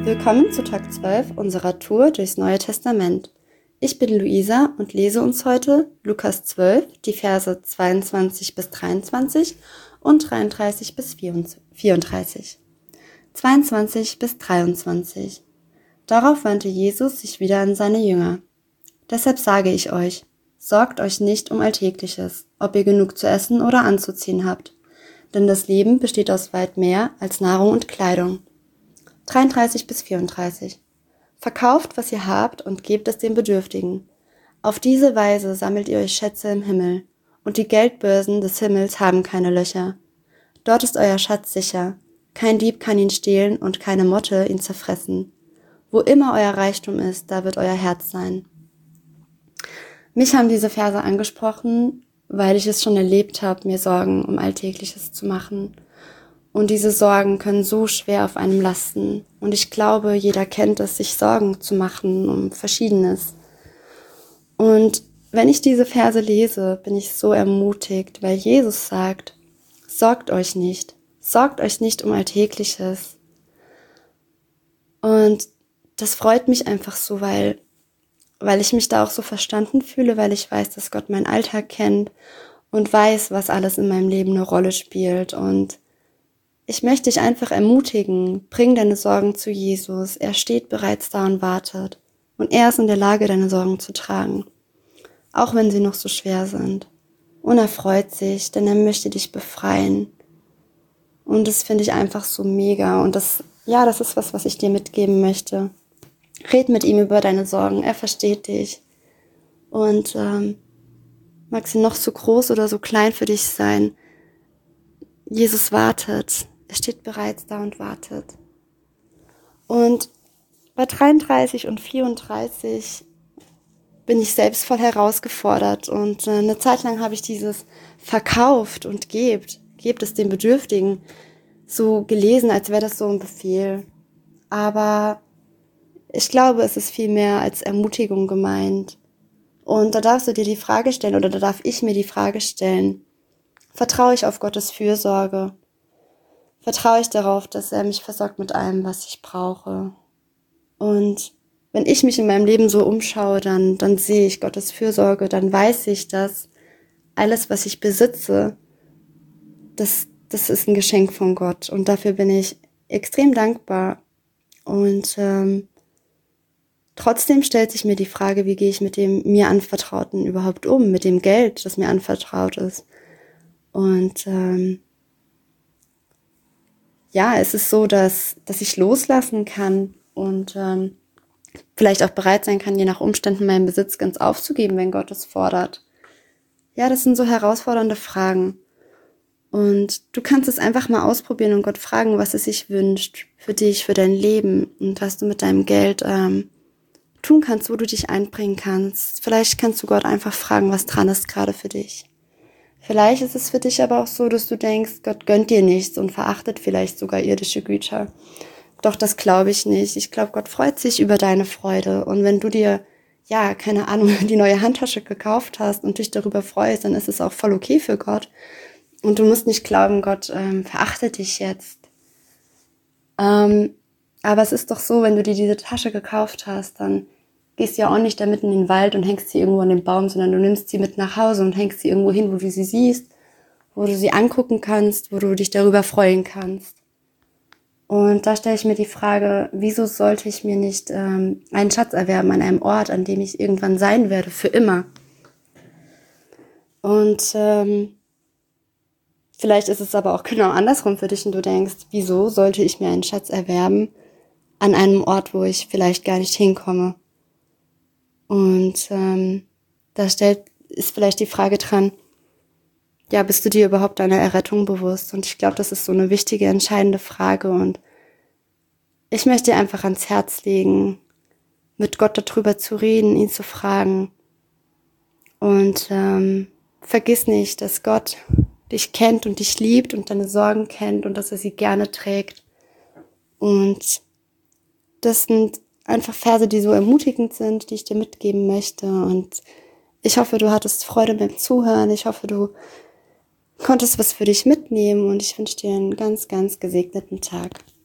Willkommen zu Tag 12 unserer Tour durchs Neue Testament. Ich bin Luisa und lese uns heute Lukas 12, die Verse 22 bis 23 und 33 bis 34. 22 bis 23. Darauf wandte Jesus sich wieder an seine Jünger. Deshalb sage ich euch, sorgt euch nicht um Alltägliches, ob ihr genug zu essen oder anzuziehen habt. Denn das Leben besteht aus weit mehr als Nahrung und Kleidung. 33 bis 34. Verkauft, was ihr habt und gebt es den Bedürftigen. Auf diese Weise sammelt ihr euch Schätze im Himmel, und die Geldbörsen des Himmels haben keine Löcher. Dort ist euer Schatz sicher. Kein Dieb kann ihn stehlen und keine Motte ihn zerfressen. Wo immer euer Reichtum ist, da wird euer Herz sein. Mich haben diese Verse angesprochen, weil ich es schon erlebt habe, mir Sorgen um Alltägliches zu machen. Und diese Sorgen können so schwer auf einem lasten. Und ich glaube, jeder kennt es, sich Sorgen zu machen um Verschiedenes. Und wenn ich diese Verse lese, bin ich so ermutigt, weil Jesus sagt, sorgt euch nicht um Alltägliches. Und das freut mich einfach so, weil ich mich da auch so verstanden fühle, weil ich weiß, dass Gott meinen Alltag kennt und weiß, was alles in meinem Leben eine Rolle spielt. Und ich möchte dich einfach ermutigen, bring deine Sorgen zu Jesus. Er steht bereits da und wartet. Und er ist in der Lage, deine Sorgen zu tragen, auch wenn sie noch so schwer sind. Und er freut sich, denn er möchte dich befreien. Und das finde ich einfach so mega. Und das ist was ich dir mitgeben möchte. Red mit ihm über deine Sorgen, er versteht dich. Und mag sie noch so groß oder so klein für dich sein, Jesus wartet. Er steht bereits da und wartet. Und bei 33 und 34 bin ich selbst voll herausgefordert. Und eine Zeit lang habe ich dieses verkauft und gebt es den Bedürftigen so gelesen, als wäre das so ein Befehl. Aber ich glaube, es ist viel mehr als Ermutigung gemeint. Und da darfst du dir die Frage stellen, oder da darf ich mir die Frage stellen, vertraue ich auf Gottes Fürsorge? Vertraue ich darauf, dass er mich versorgt mit allem, was ich brauche? Und wenn ich mich in meinem Leben so umschaue, dann sehe ich Gottes Fürsorge, dann weiß ich, dass alles, was ich besitze, das ist ein Geschenk von Gott. Und dafür bin ich extrem dankbar. Und trotzdem stellt sich mir die Frage, wie gehe ich mit dem mir Anvertrauten überhaupt um, mit dem Geld, das mir anvertraut ist. Und es ist so, dass ich loslassen kann und vielleicht auch bereit sein kann, je nach Umständen meinen Besitz ganz aufzugeben, wenn Gott es fordert. Ja, das sind so herausfordernde Fragen. Und du kannst es einfach mal ausprobieren und Gott fragen, was es sich wünscht für dich, für dein Leben und was du mit deinem Geld tun kannst, wo du dich einbringen kannst. Vielleicht kannst du Gott einfach fragen, was dran ist gerade für dich. Vielleicht ist es für dich aber auch so, dass du denkst, Gott gönnt dir nichts und verachtet vielleicht sogar irdische Güter. Doch das glaube ich nicht. Ich glaube, Gott freut sich über deine Freude. Und wenn du dir, keine Ahnung, die neue Handtasche gekauft hast und dich darüber freust, dann ist es auch voll okay für Gott. Und du musst nicht glauben, Gott verachtet dich jetzt. Aber es ist doch so, wenn du dir diese Tasche gekauft hast, dann gehst du ja auch nicht damit in den Wald und hängst sie irgendwo an den Baum, sondern du nimmst sie mit nach Hause und hängst sie irgendwo hin, wo du sie siehst, wo du sie angucken kannst, wo du dich darüber freuen kannst. Und da stelle ich mir die Frage, wieso sollte ich mir nicht einen Schatz erwerben an einem Ort, an dem ich irgendwann sein werde, für immer? Und vielleicht ist es aber auch genau andersrum für dich und du denkst, wieso sollte ich mir einen Schatz erwerben an einem Ort, wo ich vielleicht gar nicht hinkomme? Und ist vielleicht die Frage dran, bist du dir überhaupt deiner Errettung bewusst? Und ich glaube, das ist so eine wichtige, entscheidende Frage. Und ich möchte dir einfach ans Herz legen, mit Gott darüber zu reden, ihn zu fragen. Und vergiss nicht, dass Gott dich kennt und dich liebt und deine Sorgen kennt und dass er sie gerne trägt. Und das sind einfach Verse, die so ermutigend sind, die ich dir mitgeben möchte. Und ich hoffe, du hattest Freude beim Zuhören. Ich hoffe, du konntest was für dich mitnehmen. Und ich wünsche dir einen ganz, ganz gesegneten Tag.